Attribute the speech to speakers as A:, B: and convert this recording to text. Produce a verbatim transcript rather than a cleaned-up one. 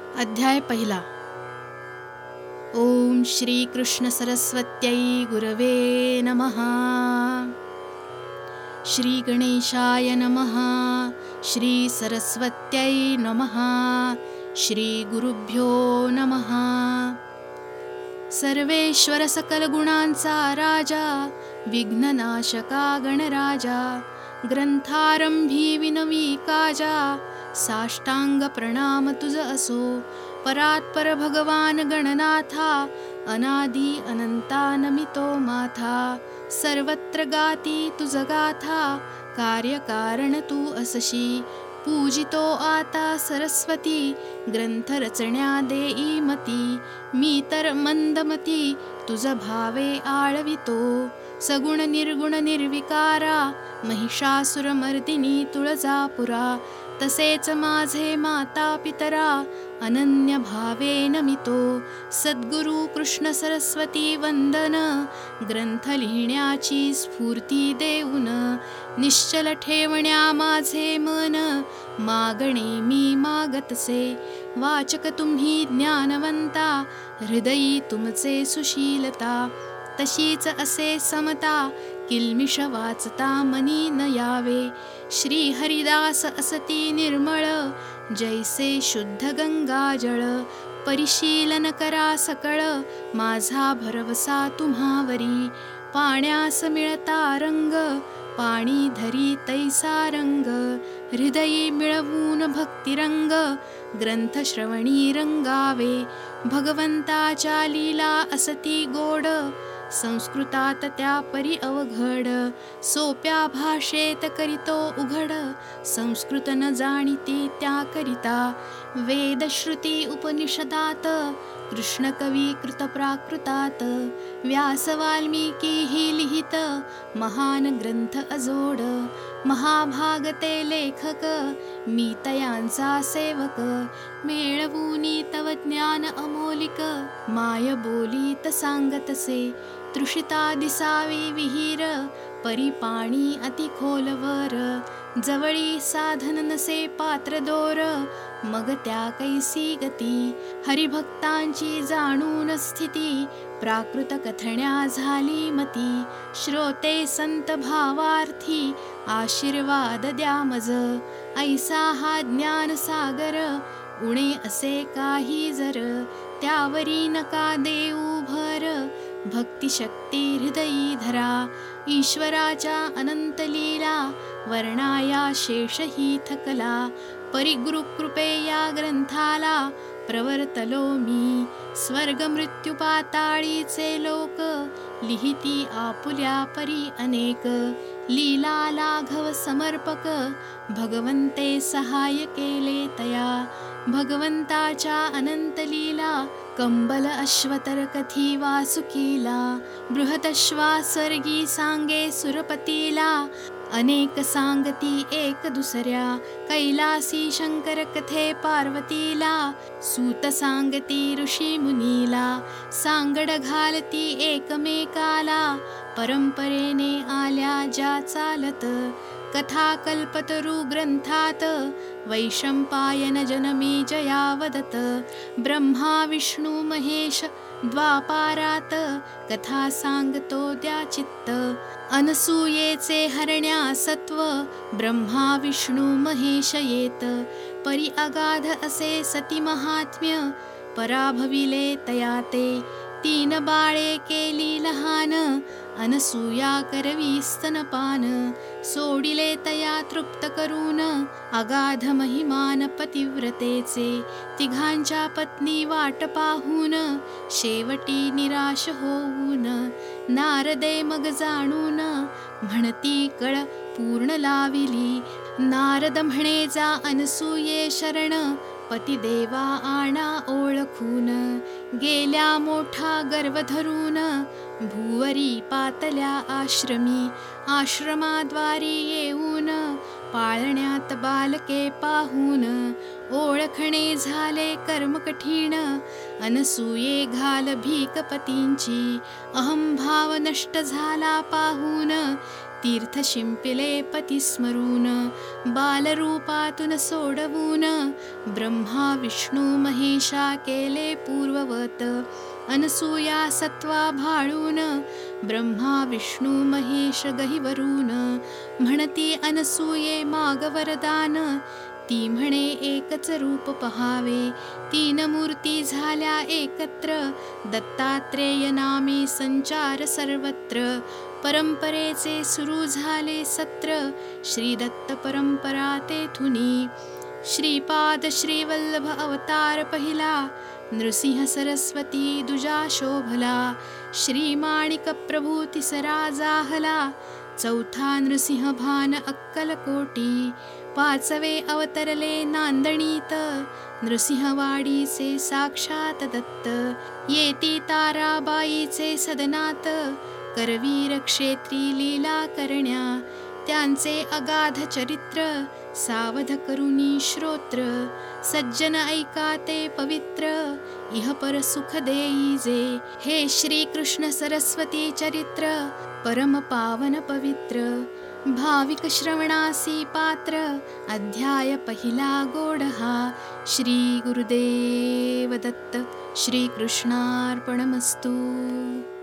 A: अध्याय पहिला. ओम श्री कृष्ण सरस्वत्यै गुरवे नमः. श्री गणेशाय नमः. श्री सरस्वत्यै नमः. श्री गुरुभ्यो नमः. सर्वेश्वर सकल गुणांचा राजा, विघ्ननाशका गणराजा, ग्रंथारंभी विनवी काजा, साष्टांग प्रणाम तुझ असो. परात्पर भगवान गणनाथा, अनादि अनंता नमितो माथा. सर्वत्र गाती तुझ गाथा, कार्यकारण तू असशी. पूजितो आता सरस्वती, ग्रंथ रचण्या देई मती. मी तर मंदमती, तुझ भावे आळवितो. सगुण निर्गुण निर्विकारा, महिषासुरमर्दिनी तुळजापुरा. तसेच माझे माता पितरा, अनन्य भावे नमितो. सद्गुरु कृष्ण सरस्वती वंदन, ग्रंथ लिहिण्याची स्फूर्ती देऊन. निश्चल ठेवण्या माझे मन, मागणे मी मागतसे. वाचक तुम्ही ज्ञानवंता, हृदयी तुमचे सुशीलता. तशीच असे समता, किल्मिष वाचता मनी न यावे. श्री हरिदास असती निर्मळ, जैसे शुद्ध गंगाजळ. परिशीलन करा सकळ, माझा भरवसा तुम्हावरी. पाण्यास मिळता रंग, पाणी धरी तैसा रंग. हृदयी मिळवून भक्तिरंग, ग्रंथ श्रवणी रंगावे. भगवंताच्या लीला असती गोड, संस्कृतात त्या परी अवघड. सोप्या भाषेत करीतो उघड, संस्कृत न जाणीती त्या करिता. वेद श्रुती उपनिषदात, कृष्ण कवी कृत प्राकृतात. व्यास वाल्मिकी ही लिहित, महान ग्रंथ अजोड. महाभागते लेखक, मी तयांचा सेवक. मेळवूनी तव ज्ञान अमोलिक, माय बोलीत सांगतसे. तृषिता दिसावी विहीर, परी पाणी अति खोलवर. जवळी साधन नसे पात्र दोर, मग त्या कैसी गती. हरिभक्तांची जाणून स्थिती, प्राकृत कथण्या झाली मती. श्रोते संत भावार्थी, आशीर्वाद द्या मज. ऐसा हा ज्ञान सागर, उणे असे काही जर. त्यावरी नका देऊ भर, भक्तिशक्ती हृदयी धरा. ईश्वराच्या अनंत लीला, वर्णाया शेष ही थकला. परिगुरु कृपे या ग्रंथाला, प्रवर्तलो मी. स्वर्ग मृत्यू पाताळीचे लोक, लिहिती आपुल्या परी अनेक. लीला लाघव समर्पक, भगवंते सहाय केले तया. भगवंताच्या अनंत लीला, कंबल अश्वतर कथी वासुकीला. बृहदश्वा स्वर्गी सांगे सुरपतीला, अनेक सांगती एक दुसऱ्या. कैलासी शंकर कथे पार्वतीला, सूत सांगती ऋषी मुनीला. सांगड घालती एकमेकाला, परंपरेने आल्या ज्या चालत. कथा कल्पतरू ग्रंथात, वैशंपायन जनमे जया वदत. ब्रह्मा विष्णू महेश द्वापारात, कथा सांगतो द्या चित्त. अनसूयेचे हरण्या सत्व, ब्रह्मा विष्णू महेश येत. परी अगाध असे सती महात्म्य, पराभविले तया ते. तीन बाळे केली लहान, अनसूया करवी स्तनपान. सोडिले तया तृप्त करून, अगाध महिमान पतिव्रतेचे. तिघांच्या पत्नी वाट पाहून, शेवटी निराश होऊन. नारदे मग जाणून, म्हणती कळ पूर्ण लाविली. नारद म्हणे जा अनसूये शरण, पतिदेवा आणा ओळखून. गेल्या मोठा गर्व धरून, भुवरी पातल्या आश्रमी. आश्रमाद्वारी येऊन, पाळण्यात बालके पाहून. ओळखणे झाले कर्म कठीण, अनसूये घाल भीकपतींची. अहंभाव नष्ट झाला पाहून, तीर्थ शिंपिले पती स्मरून, बालरूपातून सोडवून ब्रह्मा विष्णू महेशा केले पूर्ववत अनसूया सत्वा भाळून ब्रह्मा विष्णू महेश गहिवरून म्हणती अनसूये माग वरदान ती म्हणे एकच रूप पहावे तीन मूर्ती झाल्या एकत्र दत्तात्रेय नामे संचार सर्वत्र परंपरेचे सुरू झाले सत्र श्री दत्त परंपरा तेथुनी श्रीपाद श्रीवल्लभ अवतार पहिला नृसिंह सरस्वती दुजा शोभला श्री माणिक प्रभू तिसरा जाहला चौथा नृसिंह भान अक्कलकोटी पाचवे अवतरले नांदणीत नृसिंहवाडीचे साक्षात दत्त येती ताराबाईचे सदनात करवीर क्षेत्री लीला करण्या त्यांचे अगाध चरित्र सावध करुनी श्रोत्र सज्जन ऐका ते पवित्र इह पर सुख देई जे हे श्री कृष्ण सरस्वती चरित्र परम पावन पवित्र भाविक श्रवणासी पात्र अध्याय पहिला गोड हा श्री गुरुदेव दत्त श्री कृष्णार्पणमस्तु.